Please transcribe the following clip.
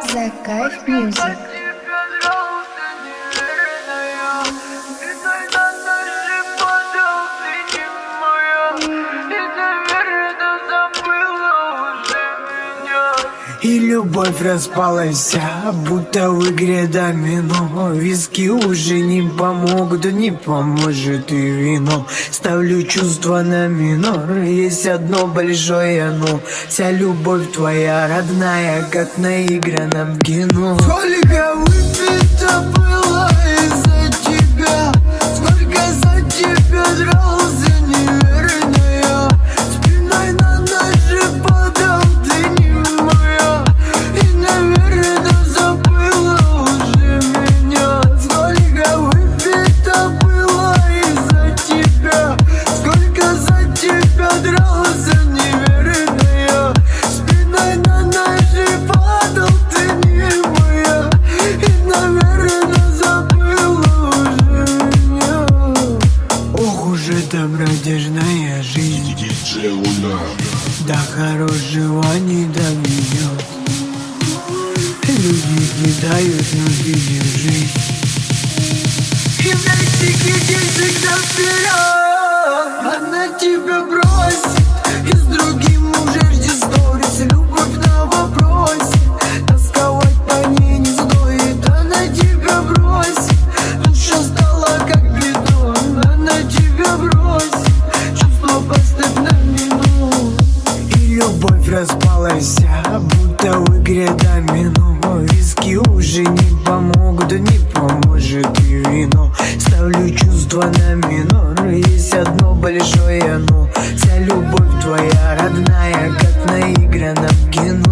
The Kayf Music. И любовь распалась, будто в игре домино. Виски уже не помогут, не поможет и вино. Ставлю чувства на минор, есть одно большое но. Вся любовь твоя родная, как наиграна в кино. Сколько выпито было из-за тебя, сколько за тебя дрался, неверная. Спиной на ножи падал, ты не моя. И, наверное, забыла уже меня. Сколько выпито было из-за тебя, сколько за тебя дрался, неверная. Спиной на ножи падал, ты не моя. И, наверное, забыла уже меня. Ох уж эта бродяжная жизнь, до хорошего не доведет. Люди кидают, но видишь жизнь. И вместе кидишь всегда вперед. Она тебя бросит, и с другим уже жди сторис. Любовь на вопросе, тосковать по ней не стоит. Она тебя бросит, душа стала как бетон. Она тебя бросит, чувство поставь на минуту. И любовь распалась, будто в игре домино. Виски уже не помогут, не поможет и вино. Ставлю чувства на минор, есть одно большое но. Вся любовь твоя родная, как наиграна в кино.